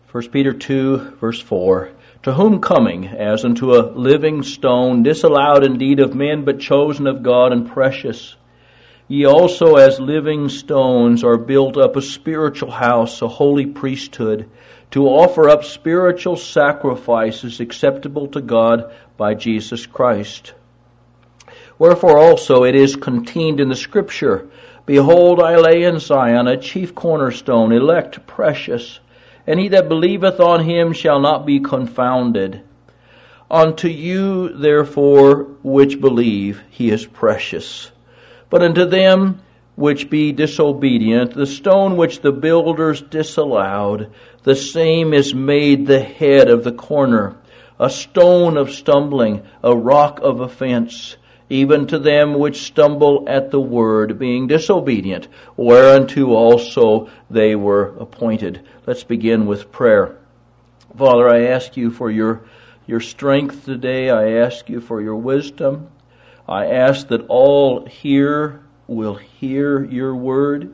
1 Peter 2, verse 4, to whom coming, as unto a living stone, disallowed indeed of men, but chosen of God and precious, ye also as living stones are built up a spiritual house, a holy priesthood, to offer up spiritual sacrifices acceptable to God by Jesus Christ. Wherefore also it is contained in the Scripture, Behold, I lay in Zion a chief cornerstone, elect, precious, and he that believeth on him shall not be confounded. Unto you, therefore, which believe, he is precious. But unto them which be disobedient, the stone which the builders disallowed, the same is made the head of the corner, a stone of stumbling, a rock of offense, even to them which stumble at the word, being disobedient, whereunto also they were appointed. Let's begin with prayer. Father, I ask you for your strength today. I ask you for your wisdom. I ask that all here will hear your word.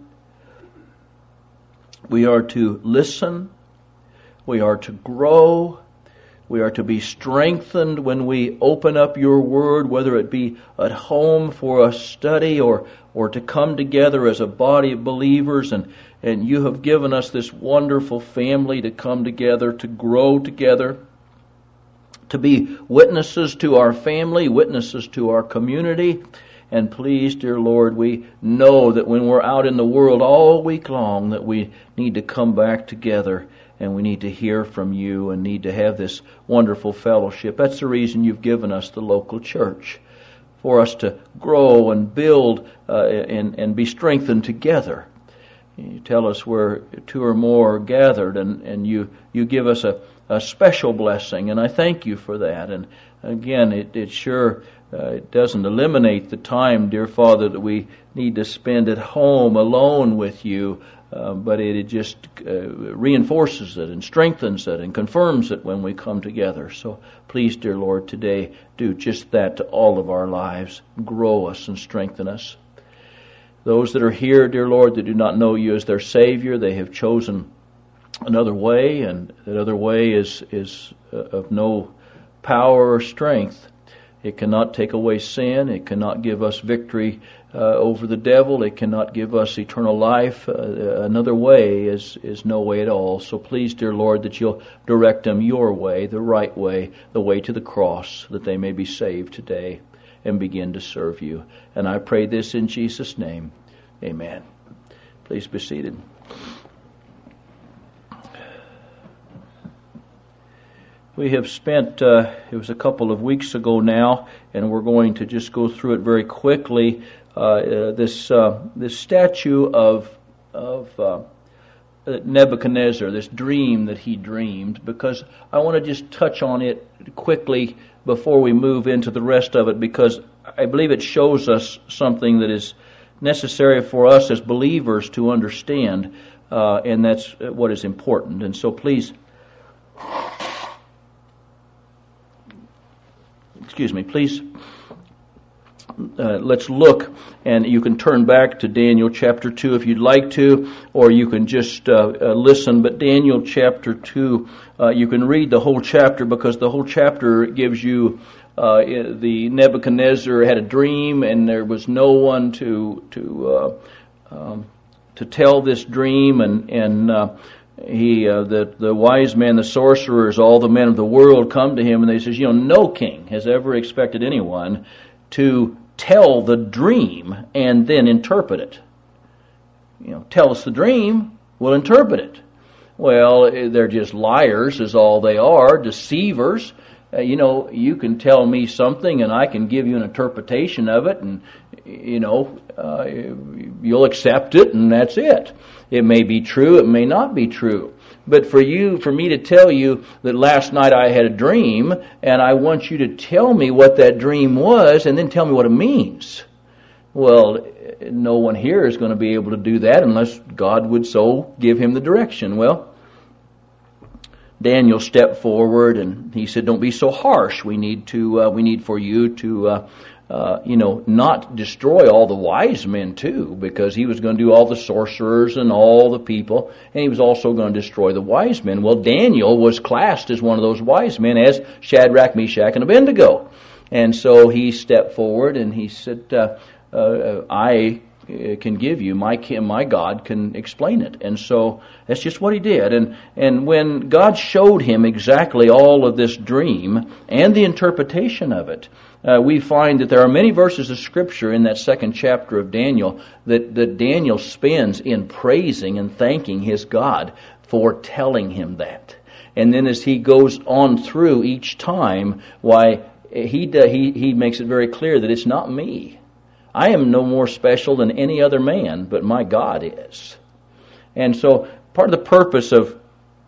We are to listen. We are to grow. We are to be strengthened when we open up your word, whether it be at home for a study or to come together as a body of believers. And you have given us this wonderful family to come together, to grow together, to be witnesses to our family, witnesses to our community. And please, dear Lord, we know that when we're out in the world all week long that we need to come back together and we need to hear from you and need to have this wonderful fellowship. That's the reason you've given us the local church, for us to grow and build and be strengthened together. You tell us where two or more are gathered, and you give us a special blessing, and I thank you for that. And again, it sure it doesn't eliminate the time, dear Father, that we need to spend at home alone with you, but it just reinforces it and strengthens it and confirms it when we come together. So please, dear Lord, today do just that to all of our lives. Grow us and strengthen us. Those that are here, dear Lord, that do not know you as their Savior, they have chosen another way, and that other way is of no power or strength. It cannot take away sin. It cannot give us victory over the devil. It cannot give us eternal life. Another way is no way at all. So please, dear Lord, that you'll direct them your way, the right way, the way to the cross, that they may be saved today and begin to serve you. And I pray this in Jesus' name. Amen. Please be seated. We have spent, it was a couple of weeks ago now, and we're going to just go through it very quickly, this statue of Nebuchadnezzar, this dream that he dreamed, because I want to just touch on it quickly before we move into the rest of it, because I believe it shows us something that is necessary for us as believers to understand, and that's what is important. And so please... Please, let's look, and you can turn back to Daniel chapter 2 if you'd like to, or you can just listen. But Daniel chapter 2, you can read the whole chapter, because the whole chapter gives you the Nebuchadnezzar had a dream, and there was no one to tell this dream, and the wise men, the sorcerers, all the men of the world come to him, and they says, no king has ever expected anyone to tell the dream and then interpret it. Tell us the dream, we'll interpret it. Well, they're just liars is all they are, deceivers. You can tell me something and I can give you an interpretation of it, and you'll accept it, and that's it. It may be true, it may not be true. But for me to tell you that last night I had a dream, and I want you to tell me what that dream was, and then tell me what it means. Well, no one here is going to be able to do that unless God would so give him the direction. Well, Daniel stepped forward and he said, "Don't be so harsh. We need for you to not destroy all the wise men too, because he was going to do all the sorcerers and all the people, and he was also going to destroy the wise men. Well, Daniel was classed as one of those wise men, as Shadrach, Meshach, and Abednego. And so he stepped forward and he said, I can give you, my God can explain it. And so that's just what he did. And when God showed him exactly all of this dream and the interpretation of it, we find that there are many verses of Scripture in that second chapter of Daniel that Daniel spends in praising and thanking his God for telling him that. And then as he goes on through each time, he makes it very clear that it's not me. I am no more special than any other man, but my God is. And so part of the purpose of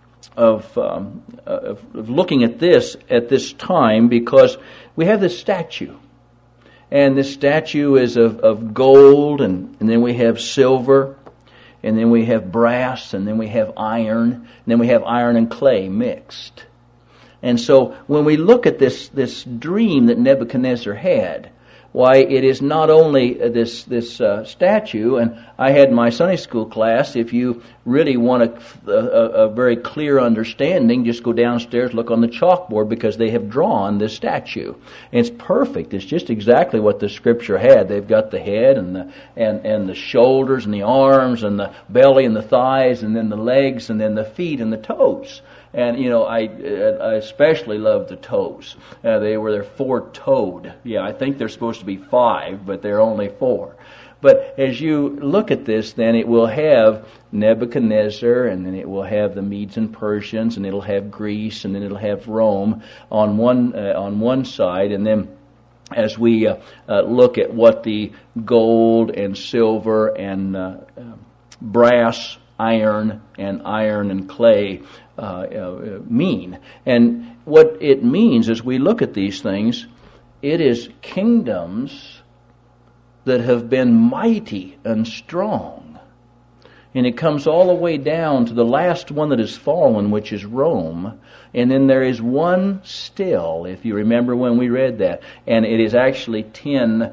looking at this time, because we have this statue. And this statue is of gold, and then we have silver, and then we have brass, and then we have iron, and then we have iron and clay mixed. And so when we look at this dream that Nebuchadnezzar had, why, it is not only this statue, and I had my Sunday school class, if you really want a very clear understanding, just go downstairs, look on the chalkboard, because they have drawn this statue. And it's perfect. It's just exactly what the Scripture had. They've got the head and the shoulders and the arms and the belly and the thighs and then the legs and then the feet and the toes. And, I especially love the toes. They're four-toed. Yeah, I think they're supposed to be 5, but they're only 4. But as you look at this, then it will have Nebuchadnezzar, and then it will have the Medes and Persians, and it'll have Greece, and then it'll have Rome on one side. And then as we look at what the gold and silver and brass, iron and clay mean. And what it means as we look at these things, it is kingdoms that have been mighty and strong. And it comes all the way down to the last one that has fallen, which is Rome. And then there is one still, if you remember when we read that. And it is actually 10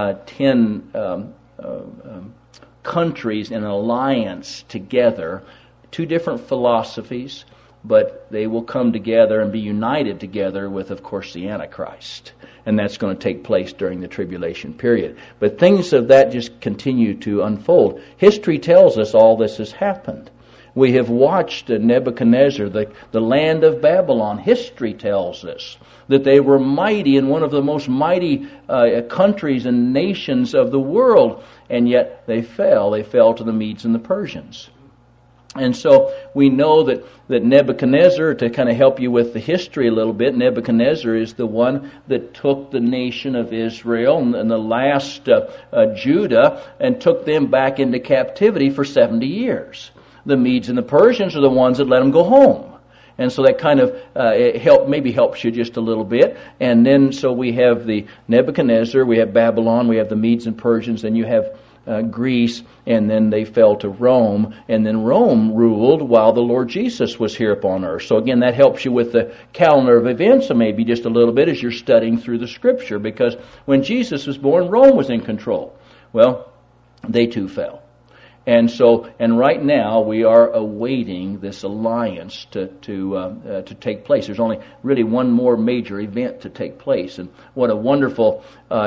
countries in an alliance together, 2 different philosophies, but they will come together and be united together with, of course, the Antichrist. And that's going to take place during the tribulation period. But things of that just continue to unfold. History tells us all this has happened. We have watched Nebuchadnezzar, the land of Babylon. History tells us that they were mighty in one of the most mighty countries and nations of the world, and yet they fell. They fell to the Medes and the Persians. And so we know that Nebuchadnezzar, to kind of help you with the history a little bit, Nebuchadnezzar is the one that took the nation of Israel and the last Judah and took them back into captivity for 70 years. The Medes and the Persians are the ones that let them go home. And so that kind of helps you just a little bit. And then so we have the Nebuchadnezzar, we have Babylon, we have the Medes and Persians, and you have Greece, and then they fell to Rome, and then Rome ruled while the Lord Jesus was here upon earth. So again, that helps you with the calendar of events, and maybe just a little bit as you're studying through the Scripture, because when Jesus was born, Rome was in control. Well, they too fell. And right now we are awaiting this alliance to take place. There's only really one more major event to take place, and what a wonderful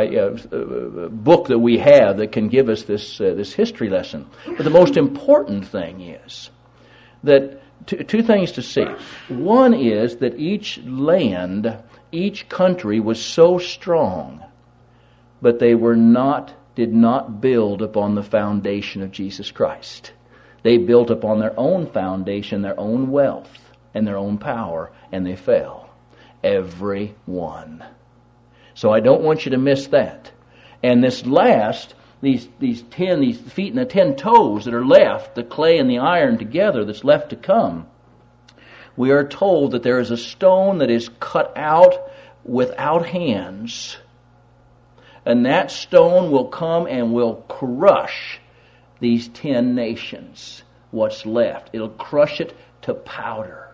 book that we have that can give us this history lesson. But the most important thing is that two things to see. One is that each land, each country was so strong, but they did not build upon the foundation of Jesus Christ. They built upon their own foundation, their own wealth, and their own power, and they fell. Every one. So I don't want you to miss that. And this last, these feet and the 10 toes that are left, the clay and the iron together that's left to come, we are told that there is a stone that is cut out without hands, and that stone will come and will crush these 10 nations, what's left. It'll crush it to powder.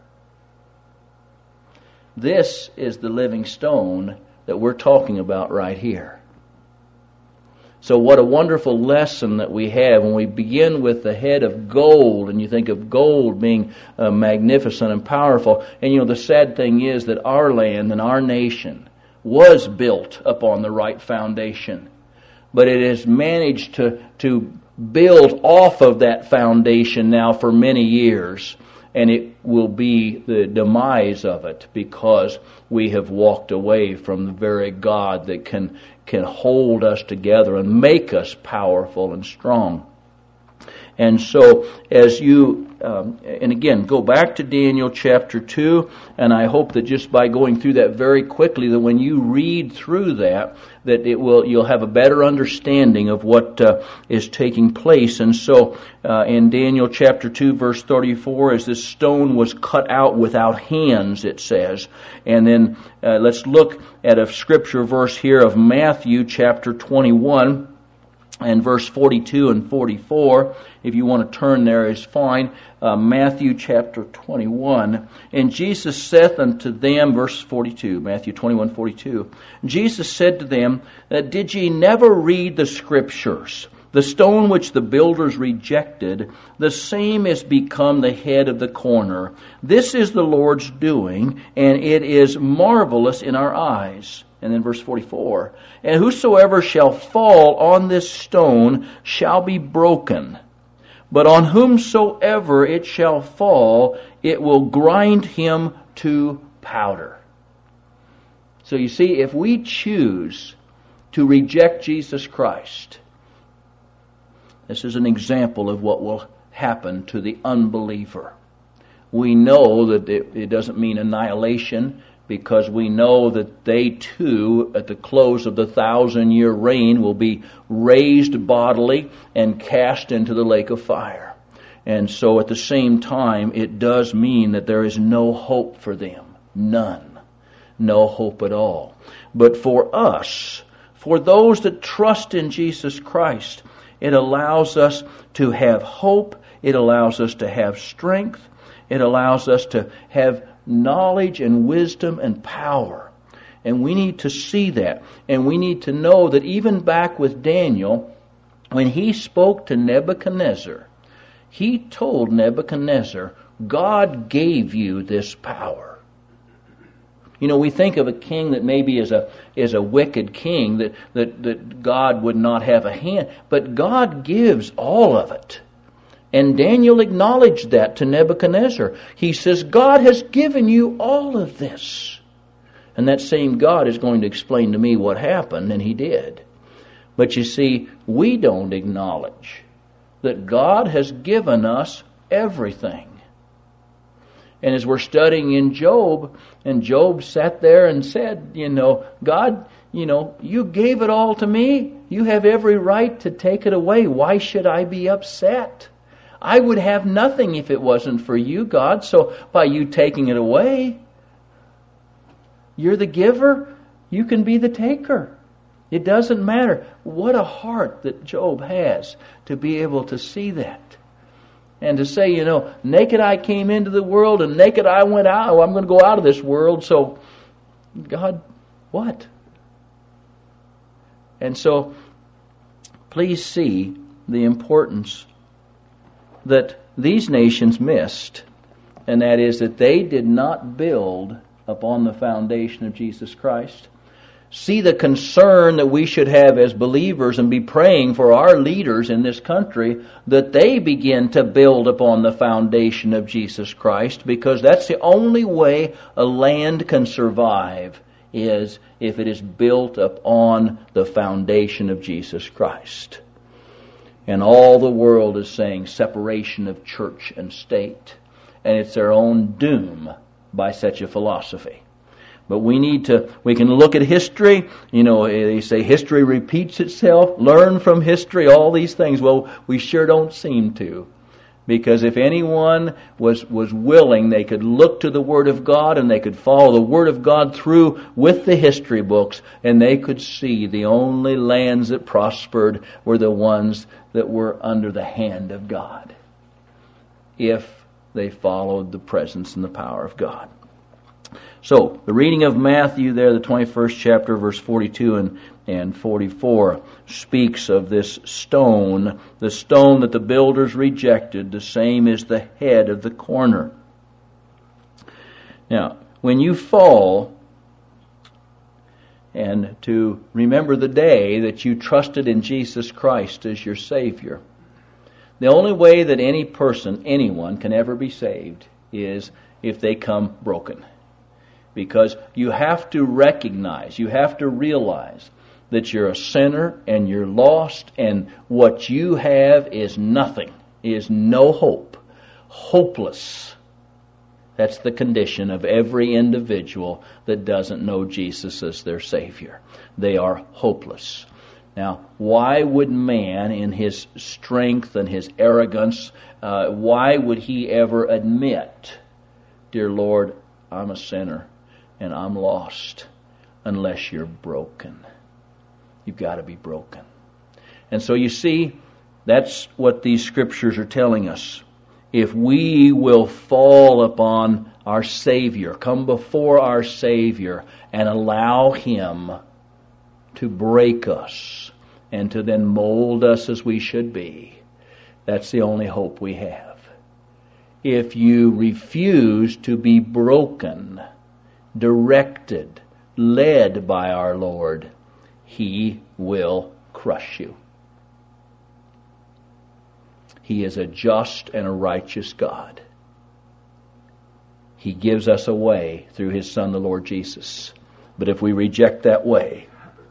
This is the living stone that we're talking about right here. So what a wonderful lesson that we have when we begin with the head of gold, and you think of gold being magnificent and powerful. And the sad thing is that our land and our nation was built upon the right foundation. But it has managed to build off of that foundation now for many years. And it will be the demise of it because we have walked away from the very God that can hold us together and make us powerful and strong. And so as you, and again, go back to Daniel chapter 2, and I hope that just by going through that very quickly, that when you read through that you'll have a better understanding of what is taking place. And so in Daniel chapter 2, verse 34, as this stone was cut out without hands, it says. And then let's look at a scripture verse here of Matthew chapter 21. And verse 42 and 44, if you want to turn there, is fine. Matthew chapter 21. And Jesus saith unto them, verse 42, Matthew 21:42. Jesus said to them, Did ye never read the Scriptures? The stone which the builders rejected, the same is become the head of the corner. This is the Lord's doing, and it is marvelous in our eyes. And then verse 44, And whosoever shall fall on this stone shall be broken, but on whomsoever it shall fall, it will grind him to powder. So you see, if we choose to reject Jesus Christ, this is an example of what will happen to the unbeliever. We know that it doesn't mean annihilation, because we know that they too, at the close of the 1,000-year reign, will be raised bodily and cast into the lake of fire. And so at the same time, it does mean that there is no hope for them. None. No hope at all. But for us, for those that trust in Jesus Christ, it allows us to have hope. It allows us to have strength. It allows us to have knowledge and wisdom and power. And we need to see that. And we need to know that even back with Daniel, when he spoke to Nebuchadnezzar, he told Nebuchadnezzar, God gave you this power. We think of a king that maybe is a wicked king, that God would not have a hand. But God gives all of it. And Daniel acknowledged that to Nebuchadnezzar. He says, God has given you all of this. And that same God is going to explain to me what happened, and he did. But you see, we don't acknowledge that God has given us everything. And as we're studying in Job, and Job sat there and said, God, you gave it all to me. You have every right to take it away. Why should I be upset? I would have nothing if it wasn't for you, God. So by you taking it away, you're the giver. You can be the taker. It doesn't matter. What a heart that Job has to be able to see that. And to say, naked I came into the world and naked I went out. Oh, I'm going to go out of this world. So, God, what? And so, please see the importance that these nations missed, and that is that they did not build upon the foundation of Jesus Christ. See the concern that we should have as believers and be praying for our leaders in this country, that they begin to build upon the foundation of Jesus Christ, because that's the only way a land can survive, is if it is built upon the foundation of Jesus Christ. And all the world is saying separation of church and state. And it's their own doom by such a philosophy. But we can look at history. They say history repeats itself. Learn from history, all these things. Well, we sure don't seem to. Because if anyone was willing, they could look to the Word of God and they could follow the Word of God through with the history books, and they could see the only lands that prospered were the ones that were under the hand of God, if they followed the presence and the power of God. So, the reading of Matthew there, the 21st chapter, verse 42 and 44, speaks of this stone, the stone that the builders rejected, the same is the head of the corner. Now, when you fall, and to remember the day that you trusted in Jesus Christ as your Savior, the only way that any person, anyone, can ever be saved is if they come broken. Because you have to recognize, you have to realize that you're a sinner and you're lost, and what you have is nothing, is no hope, hopeless. That's the condition of every individual that doesn't know Jesus as their Savior. They are hopeless. Now, why would man, in his strength and his arrogance, why would he ever admit, "Dear Lord, I'm a sinner and I'm lost," unless you're broken? You've got to be broken. And so you see, that's what these scriptures are telling us. If we will fall upon our Savior, come before our Savior, and allow Him to break us and to then mold us as we should be, that's the only hope we have. If you refuse to be broken, directed, led by our Lord, He will crush you. He is a just and a righteous God. He gives us a way through His Son, the Lord Jesus. But if we reject that way,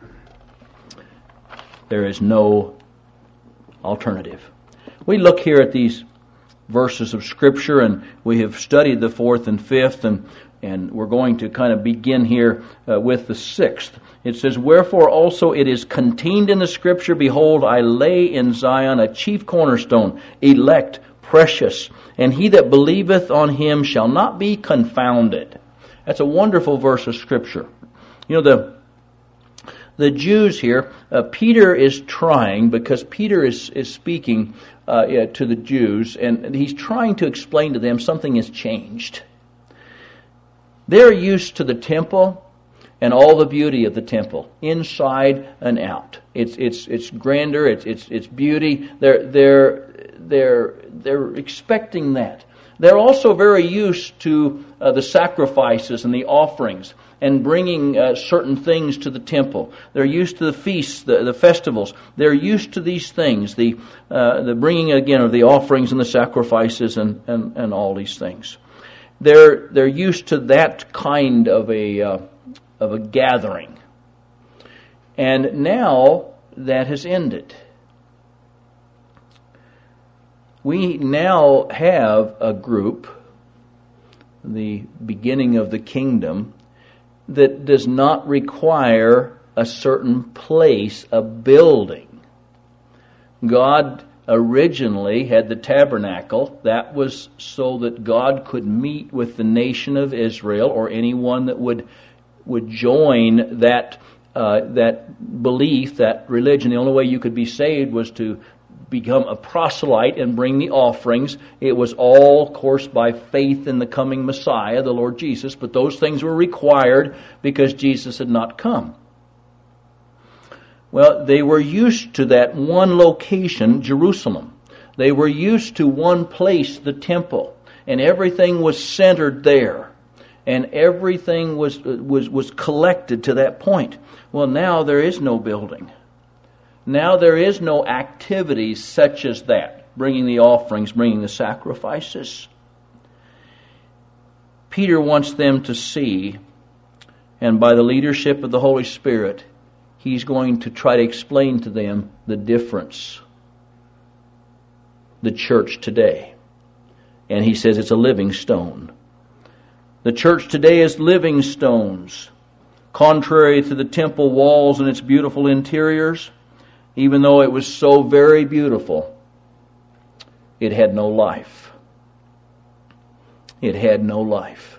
there is no alternative. We look here at these verses of Scripture, and we have studied the 4th and 5th, and we're going to kind of begin here with the 6th. It says, "Wherefore also it is contained in the Scripture, Behold, I lay in Zion a chief cornerstone, elect, precious, and he that believeth on Him shall not be confounded." That's a wonderful verse of Scripture. You know, the Jews here, Peter is trying, because Peter is speaking to the Jews, and he's trying to explain to them something has changed. They're used to the temple and all the beauty of the temple, inside and out. It's grandeur, it's beauty. They're expecting that. They're also very used to the sacrifices and the offerings and bringing certain things to the temple. They're used to the feasts, the festivals. They're used to these things, the bringing again of the offerings and the sacrifices and all these things. They're used to that kind of a gathering. And now that has ended. We now have a group, the beginning of the kingdom, that does not require a certain place, a building. God originally had the tabernacle. That was so that God could meet with the nation of Israel, or anyone that would join that belief, that religion. The only way you could be saved was to become a proselyte and bring the offerings. It was all, of course, by faith in the coming Messiah, the Lord Jesus, but those things were required because Jesus had not come. Well, they were used to that one location, Jerusalem. They were used to one place, the temple, and everything was centered there. And everything was collected to that point. Well, now there is no building. Now there is no activities such as that, bringing the offerings, bringing the sacrifices. Peter wants them to see, and by the leadership of the Holy Spirit, he's going to try to explain to them the difference. The church today. And he says it's a living stone. The church today is living stones. Contrary to the temple walls and its beautiful interiors, even though it was so very beautiful, it had no life. It had no life.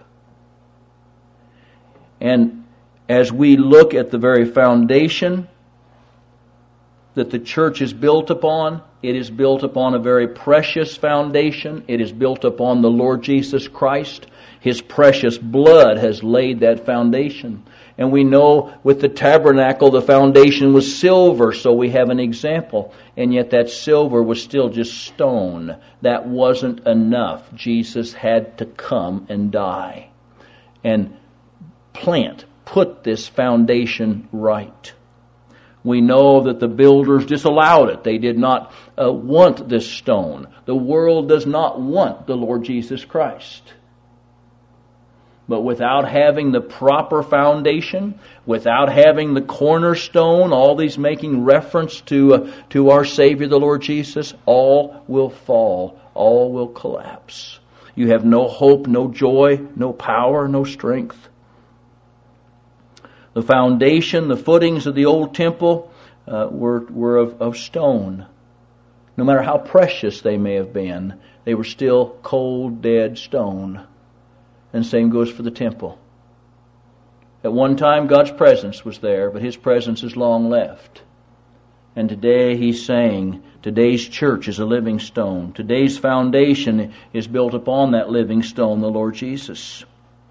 And as we look at the very foundation that the church is built upon, it is built upon a very precious foundation. It is built upon the Lord Jesus Christ. His precious blood has laid that foundation. And we know with the tabernacle the foundation was silver, so we have an example. And yet that silver was still just stone. That wasn't enough. Jesus had to come and die and put this foundation right. We know that the builders disallowed it. They did not want this stone. The world does not want the Lord Jesus Christ. But without having the proper foundation, without having the cornerstone, all these making reference to our Savior, the Lord Jesus, all will fall. All will collapse. You have no hope, no joy, no power, no strength. The foundation, the footings of the old temple were of stone. No matter how precious they may have been, they were still cold, dead stone. And same goes for the temple. At one time, God's presence was there, but His presence is long left. And today He's saying, today's church is a living stone. Today's foundation is built upon that living stone, the Lord Jesus.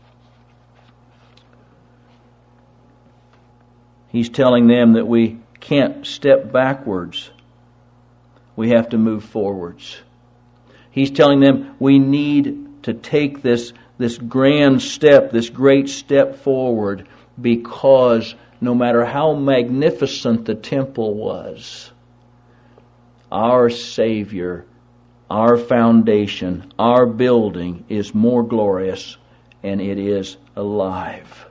He's telling them that we can't step backwards. We have to move forwards. He's telling them we need to take this grand step, this great step forward, because no matter how magnificent the temple was, our Savior, our foundation, our building is more glorious, and it is alive.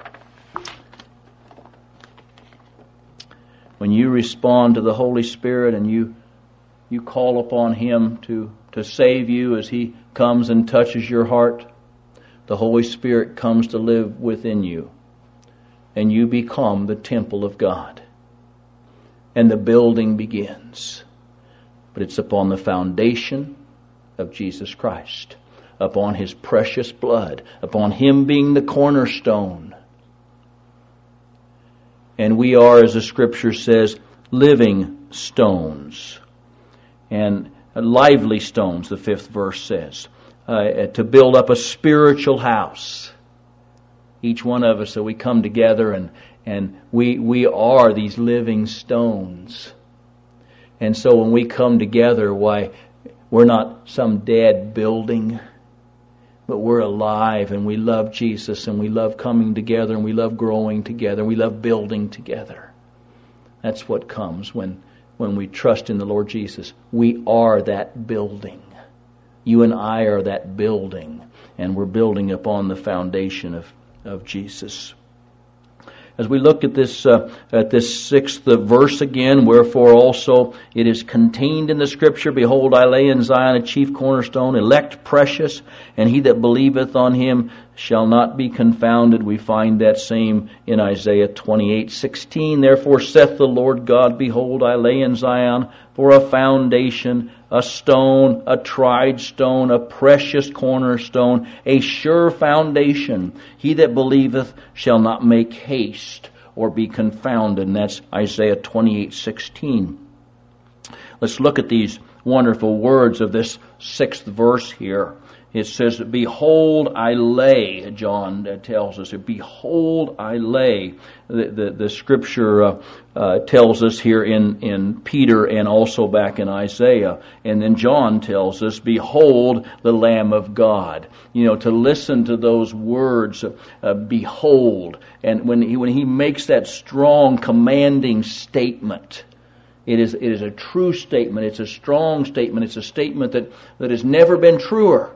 When you respond to the Holy Spirit and you call upon Him to save you as He comes and touches your heart, the Holy Spirit comes to live within you, and you become the temple of God. And the building begins. But it's upon the foundation of Jesus Christ, upon His precious blood, upon Him being the cornerstone. And we are, as the Scripture says, living stones. And lively stones, the 5th verse says. To build up a spiritual house. Each one of us, so we come together and we are these living stones. And so when we come together, why, we're not some dead building, but we're alive and we love Jesus and we love coming together and we love growing together and we love building together. That's what comes when we trust in the Lord Jesus. We are that building. You and I are that building, and we're building upon the foundation of Jesus. As we look at this 6th verse again, wherefore also it is contained in the Scripture, behold, I lay in Zion a chief cornerstone, elect precious, and he that believeth on Him shall not be confounded. We find that same in Isaiah 28:16. Therefore saith the Lord God, behold, I lay in Zion for a foundation, a stone, a tried stone, a precious cornerstone, a sure foundation. He that believeth shall not make haste or be confounded. And that's Isaiah 28:16. Let's look at these wonderful words of this 6th verse here. It says, behold, I lay, John tells us. Behold, I lay. The Scripture tells us here in Peter and also back in Isaiah. And then John tells us, behold, the Lamb of God. You know, to listen to those words, behold. And when he makes that strong, commanding statement, it is a true statement. It's a strong statement. It's a statement that has never been truer.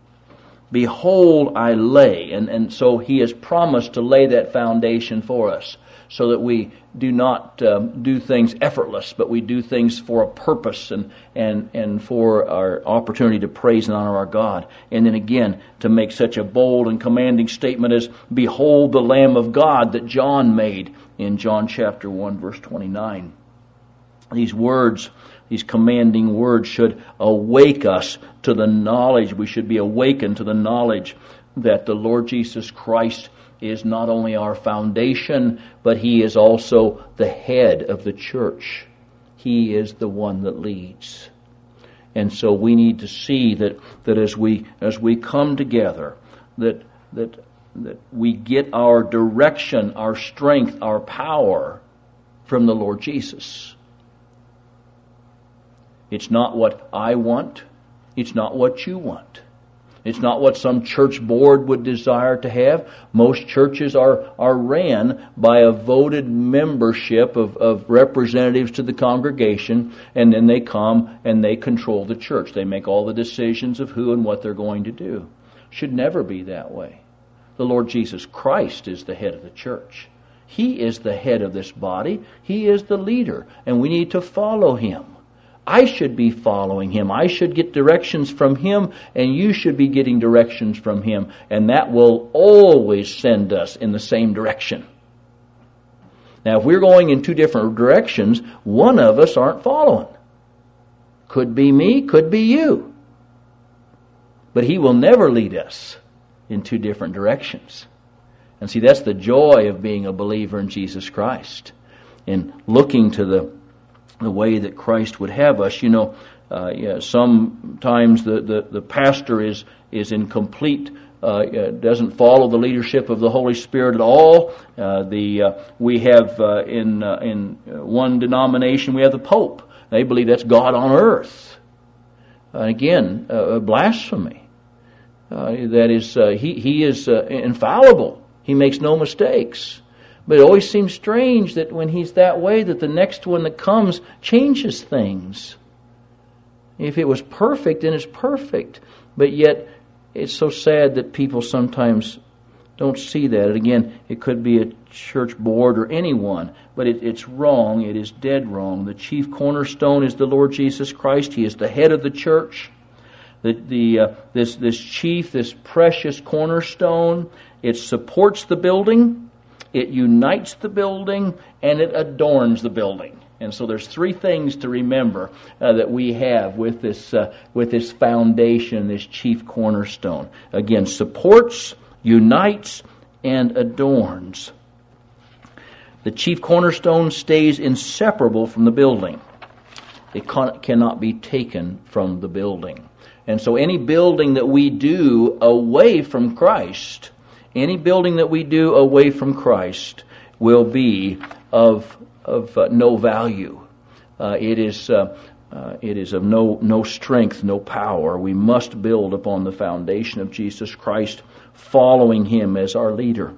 Behold, I lay. And so He has promised to lay that foundation for us so that we do not do things effortless, but we do things for a purpose and for our opportunity to praise and honor our God. And then again, to make such a bold and commanding statement as, behold the Lamb of God that John made in John chapter 1, verse 29. These words, these commanding words should awake us to the knowledge. We should be awakened to the knowledge that the Lord Jesus Christ is not only our foundation, but He is also the head of the church. He is the one that leads. And so we need to see that as we come together, that we get our direction, our strength, our power from the Lord Jesus. It's not what I want. It's not what you want. It's not what some church board would desire to have. Most churches are ran by a voted membership of representatives to the congregation, and then they come and they control the church. They make all the decisions of who and what they're going to do. Should never be that way. The Lord Jesus Christ is the head of the church. He is the head of this body. He is the leader, and we need to follow Him. I should be following Him. I should get directions from Him, and you should be getting directions from Him. And that will always send us in the same direction. Now, if we're going in two different directions, one of us aren't following. Could be me, could be you. But He will never lead us in two different directions. And see, that's the joy of being a believer in Jesus Christ, in looking to the way that Christ would have us. Sometimes the pastor is in complete, doesn't follow the leadership of the Holy Spirit at all. We have in one denomination, we have the Pope. They believe that's God on earth. Again, blasphemy. That is, he is infallible. He makes no mistakes. But it always seems strange that when he's that way, that the next one that comes changes things. If it was perfect, then it's perfect. But yet, it's so sad that people sometimes don't see that. And again, it could be a church board or anyone, but it's wrong. It is dead wrong. The chief cornerstone is the Lord Jesus Christ. He is the head of the church. This chief, this precious cornerstone, it supports the building. It unites the building, and it adorns the building. And so there's three things to remember that we have with this foundation, this chief cornerstone. Again, supports, unites, and adorns. The chief cornerstone stays inseparable from the building. It cannot be taken from the building. And so any building that we do away from Christ, any building that we do away from Christ will be of no value. It is of no strength, no power. We must build upon the foundation of Jesus Christ, following Him as our leader.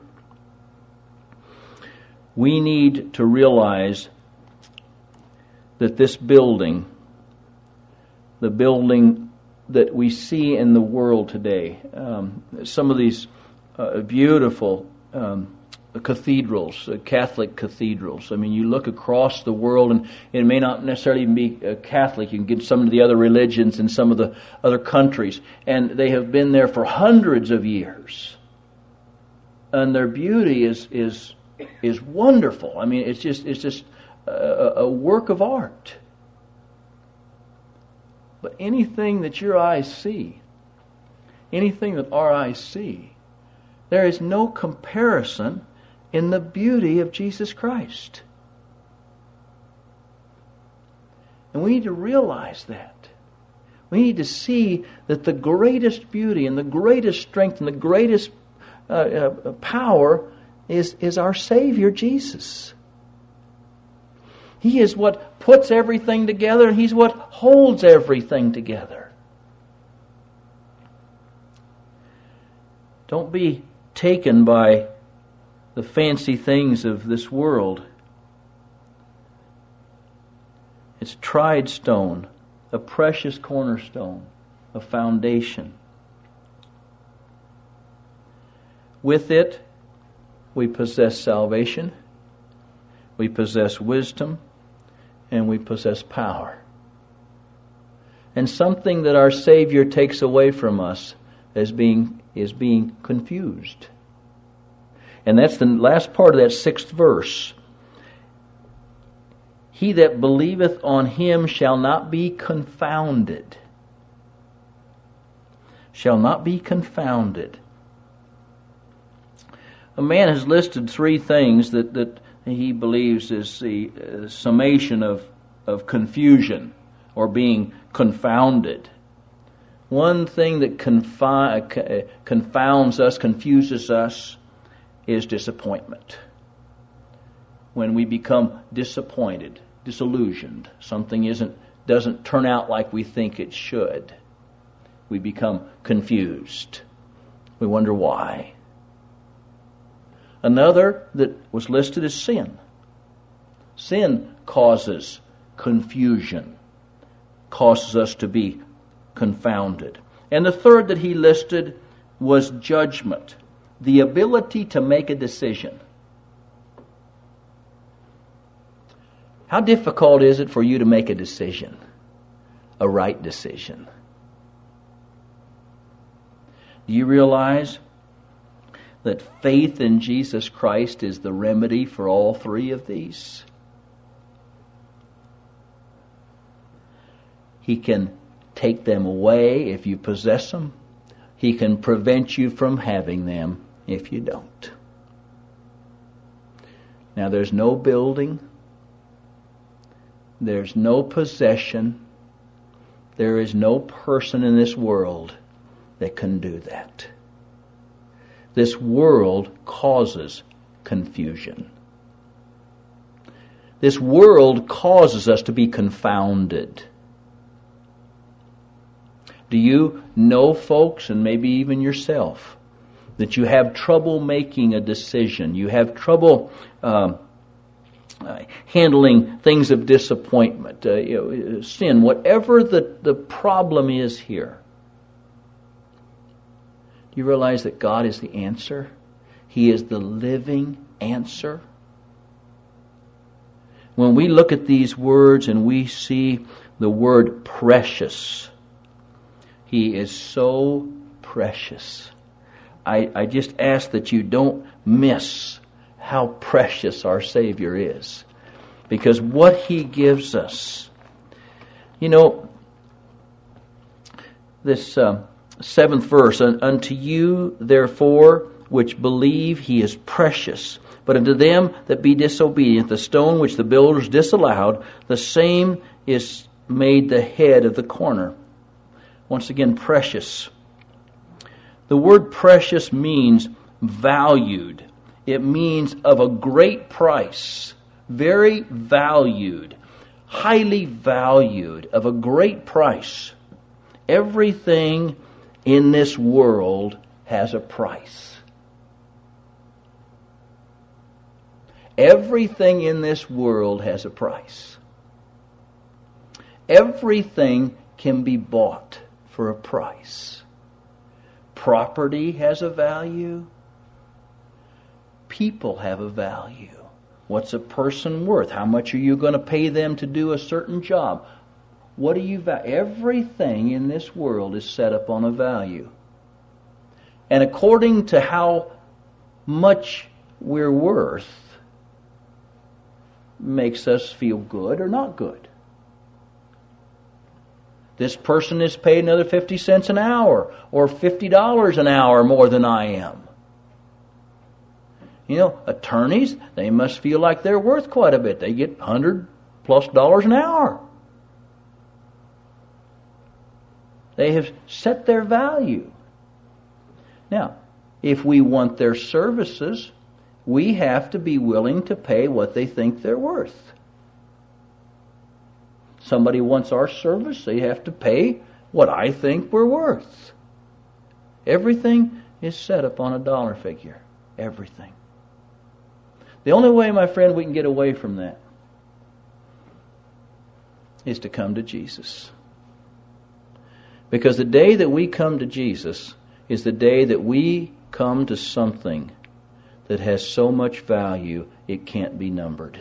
We need to realize that this building, the building that we see in the world today, some of these beautiful cathedrals, Catholic cathedrals. I mean, you look across the world, and it may not necessarily be Catholic. You can get some of the other religions in some of the other countries, and they have been there for hundreds of years. And their beauty is wonderful. I mean, it's just a work of art. But anything that your eyes see, anything that our eyes see, there is no comparison in the beauty of Jesus Christ. And we need to realize that. We need to see that the greatest beauty and the greatest strength and the greatest power is our Savior, Jesus. He is what puts everything together, and He's what holds everything together. Don't be taken by the fancy things of this world. It's tried stone, a precious cornerstone, a foundation. With it, we possess salvation, we possess wisdom, and we possess power. And something that our Savior takes away from us is being confused. And that's the last part of that 6th verse. He that believeth on Him shall not be confounded. Shall not be confounded. A man has listed 3 things that he believes is the summation of confusion or being confounded. one thing that confounds us, confuses us, is disappointment. When we become disappointed, disillusioned, something doesn't turn out like we think it should, we become confused. We wonder why. Another that was listed is sin. Sin causes confusion, causes us to be confounded. And the third that he listed was judgment, the ability to make a decision. How difficult is it for you to make a decision, a right decision? Do you realize that faith in Jesus Christ is the remedy for all three of these? He can take them away if you possess them. He can prevent you from having them if you don't. Now, there's no building, there's no possession, there is no person in this world that can do that. This world causes confusion. This world causes us to be confounded. Do you know, folks, and maybe even yourself, that you have trouble making a decision? You have trouble handling things of disappointment, sin, whatever the problem is here. Do you realize that God is the answer? He is the living answer. When we look at these words and we see the word precious, He is so precious. I just ask that you don't miss how precious our Savior is. Because what He gives us, this 7th verse, unto you therefore which believe He is precious, but unto them that be disobedient, the stone which the builders disallowed, the same is made the head of the corner. Once again, precious. The word precious means valued. It means of a great price, very valued, highly valued, of a great price. Everything in this world has a price. Everything in this world has a price. Everything can be bought for a price. Property has a value. People have a value. What's a person worth? How much are you going to pay them to do a certain job? What do you value? Everything in this world is set up on a value. And according to how much we're worth, makes us feel good or not good. This person is paid another 50 cents an hour or $50 an hour more than I am. Attorneys, they must feel like they're worth quite a bit. They get $100+ an hour. They have set their value. Now, if we want their services, we have to be willing to pay what they think they're worth. Somebody wants our service, they have to pay what I think we're worth. Everything is set upon a dollar figure. Everything. The only way, my friend, we can get away from that is to come to Jesus. Because the day that we come to Jesus is the day that we come to something that has so much value it can't be numbered.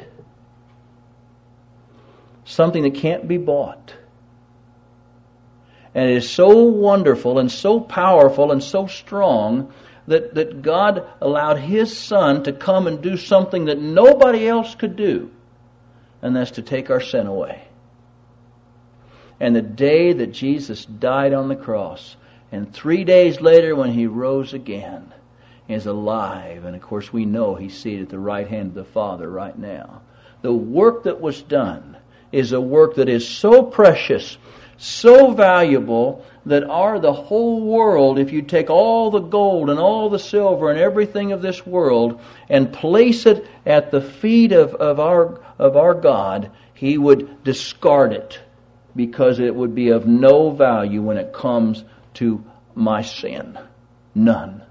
Something that can't be bought. And it is so wonderful and so powerful and so strong that God allowed His Son to come and do something that nobody else could do. And that's to take our sin away. And the day that Jesus died on the cross, and 3 days later when He rose again, is alive. And of course we know He's seated at the right hand of the Father right now. The work that was done is a work that is so precious, so valuable that the whole world, if you take all the gold and all the silver and everything of this world and place it at the feet of our God, He would discard it because it would be of no value when it comes to my sin. None.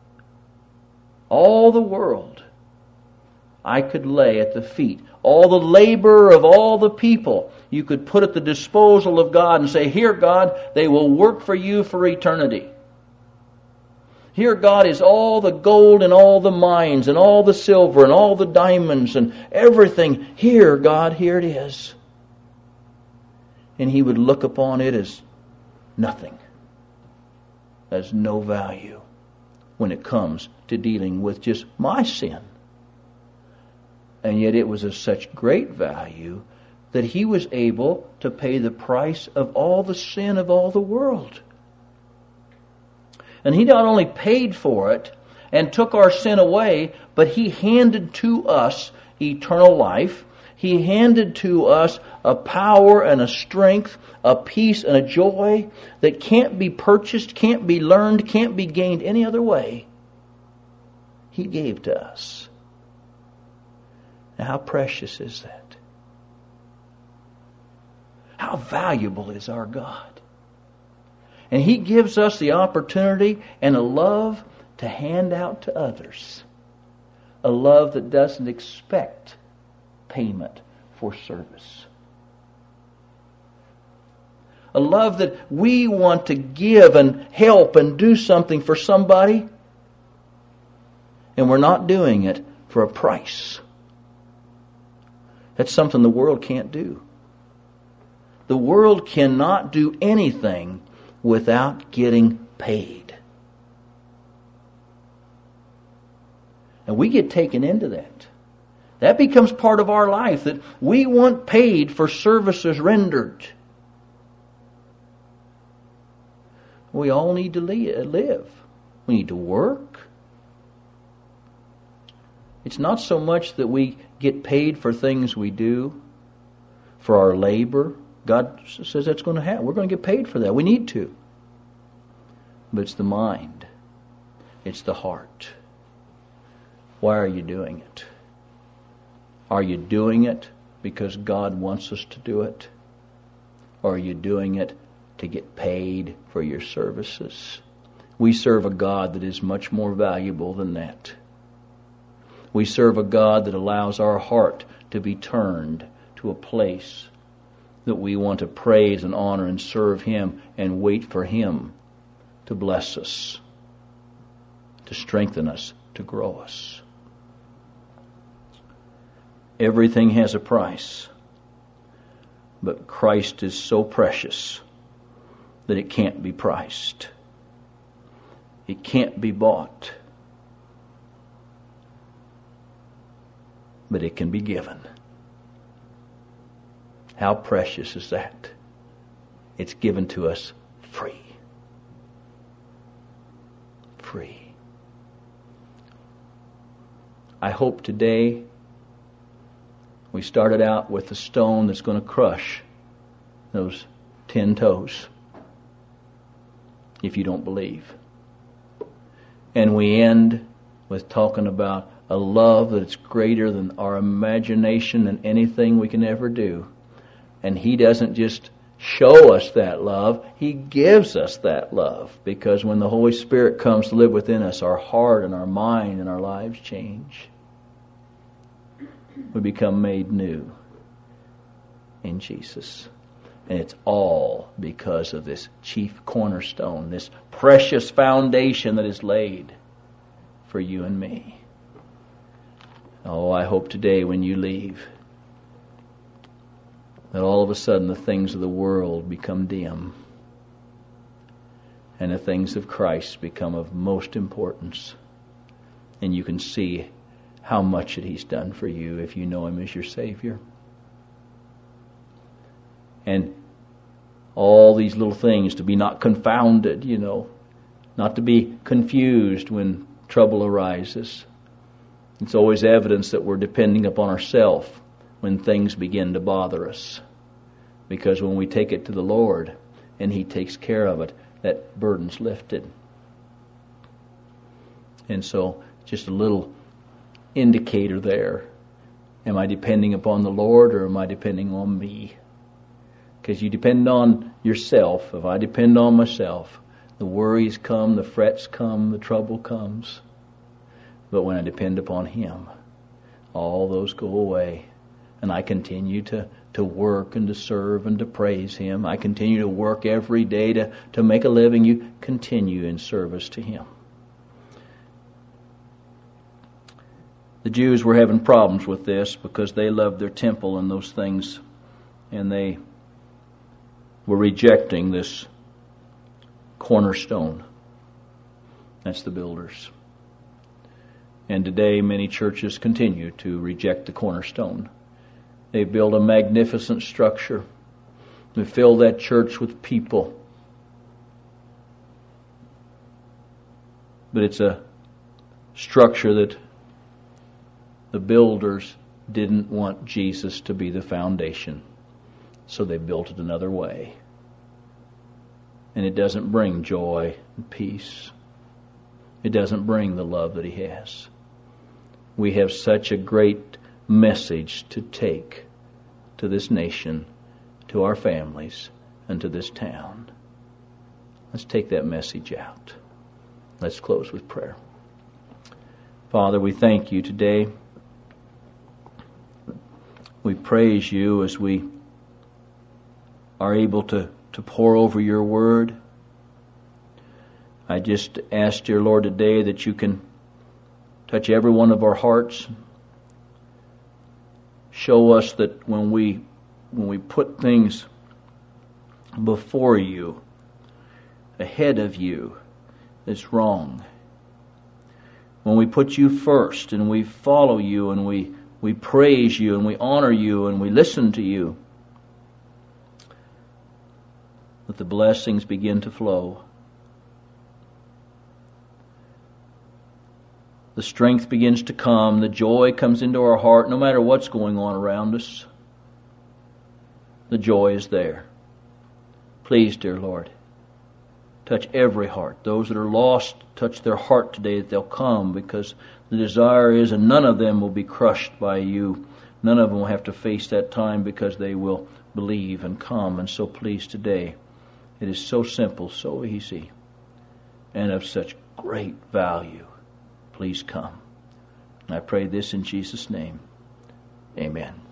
All the world I could lay at the feet. All the labor of all the people you could put at the disposal of God and say, here, God, they will work for you for eternity. Here, God, is all the gold and all the mines and all the silver and all the diamonds and everything. Here, God, here it is. And He would look upon it as nothing, as no value when it comes to dealing with just my sin. And yet it was of such great value that He was able to pay the price of all the sin of all the world. And He not only paid for it and took our sin away, but He handed to us eternal life. He handed to us a power and a strength, a peace and a joy that can't be purchased, can't be learned, can't be gained any other way. He gave to us. Now, how precious is that? How valuable is our God? And He gives us the opportunity and a love to hand out to others. A love that doesn't expect payment for service. A love that we want to give and help and do something for somebody, and we're not doing it for a price. That's something the world can't do. The world cannot do anything without getting paid. And we get taken into that. That becomes part of our life, that we want paid for services rendered. We all need to live. We need to work. It's not so much that we get paid for things we do, for our labor. God says that's going to happen. We're going to get paid for that. We need to. But it's the mind. It's the heart. Why are you doing it? Are you doing it because God wants us to do it? Or are you doing it to get paid for your services? We serve a God that is much more valuable than that. We serve a God that allows our heart to be turned to a place that we want to praise and honor and serve Him and wait for Him to bless us, to strengthen us, to grow us. Everything has a price, but Christ is so precious that it can't be priced. It can't be bought. But it can be given. How precious is that? It's given to us free. Free. I hope today we started out with the stone that's going to crush those 10 toes if you don't believe. And we end with talking about a love that's greater than our imagination and anything we can ever do. And He doesn't just show us that love, He gives us that love. Because when the Holy Spirit comes to live within us, our heart and our mind and our lives change. We become made new in Jesus. And it's all because of this chief cornerstone, this precious foundation that is laid for you and me. Oh, I hope today when you leave that all of a sudden the things of the world become dim and the things of Christ become of most importance. And you can see how much that He's done for you if you know Him as your Savior. And all these little things to be not confounded, not to be confused when trouble arises. It's always evidence that we're depending upon ourselves when things begin to bother us. Because when we take it to the Lord and He takes care of it, that burden's lifted. And so, just a little indicator there. Am I depending upon the Lord, or am I depending on me? Because you depend on yourself. If I depend on myself, the worries come, the frets come, the trouble comes. But when I depend upon Him, all those go away. And I continue to work and to serve and to praise Him. I continue to work every day to make a living. You continue in service to Him. The Jews were having problems with this because they loved their temple and those things, and they were rejecting this cornerstone. That's the builders. And today many churches continue to reject the cornerstone. They build a magnificent structure. They fill that church with people. But it's a structure that the builders didn't want Jesus to be the foundation. So they built it another way. And it doesn't bring joy and peace. It doesn't bring the love that He has. We have such a great message to take to this nation, to our families, and to this town. Let's take that message out. Let's close with prayer. Father, we thank You today. We praise You as we are able to pour over Your word. I just ask, dear Lord, today that You can touch every one of our hearts. Show us that when we put things before You, ahead of You, it's wrong. When we put You first and we follow You and we praise You and we honor You and we listen to You, that the blessings begin to flow. The strength begins to come. The joy comes into our heart no matter what's going on around us. The joy is there. Please, dear Lord, touch every heart. Those that are lost, touch their heart today that they'll come, because the desire is, and none of them will be crushed by You. None of them will have to face that time because they will believe and come. And so please today, it is so simple, so easy, and of such great value. Please come. I pray this in Jesus' name. Amen.